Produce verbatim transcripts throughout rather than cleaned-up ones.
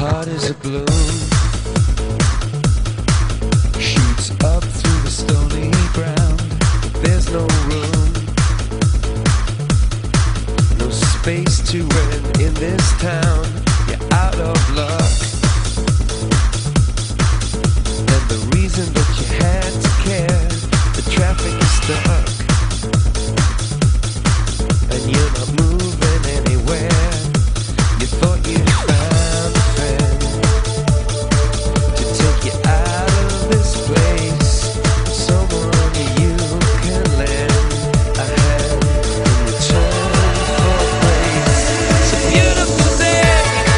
heart is a balloon, shoots up through the stony ground. There's no room, no space to win in this town. You're out of luck, and the reason that you had to care, the traffic is stuck, and you're not moving anywhere. You thought you found a friend to take you out of this place, someone you can lend a hand in return for praise. It's a beautiful day,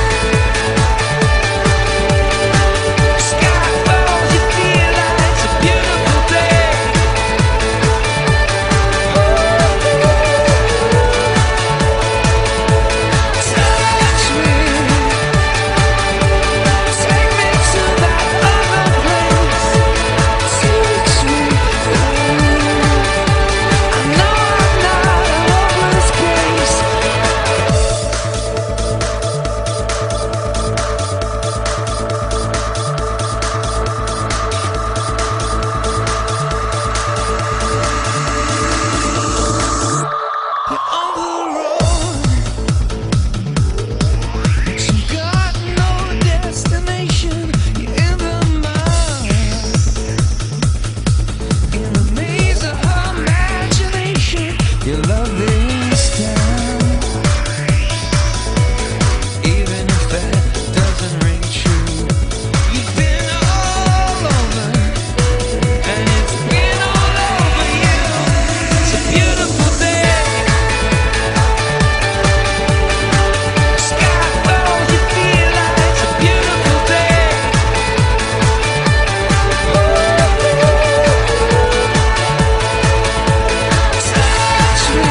sky falls, you feel like it's a beautiful day. Touch me, take me to that other place. Teach me, I know I'm not a hopeless case. You're on the road, but you got no destination. You're in the mud, in the maze of her imagination. You love this town, even if that doesn't ring true. You've been all over, and it's been all over you. It's a beautiful day, sky falls, you feel like it's a beautiful day. Touch me,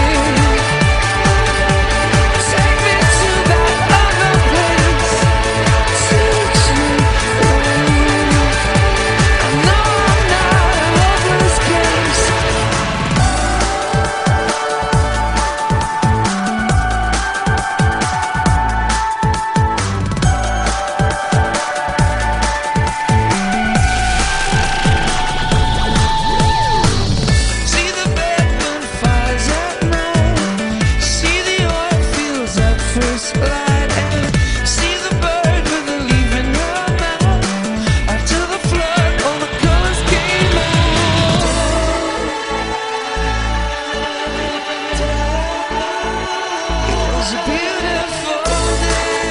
take me to that other place. Teach me, I know I'm not a hopeless case. See the bedroom fires at night, see the oil fields at first light, and see the bird with the leaf in her mouth. After the flood, all the colors came out. It was a beautiful day.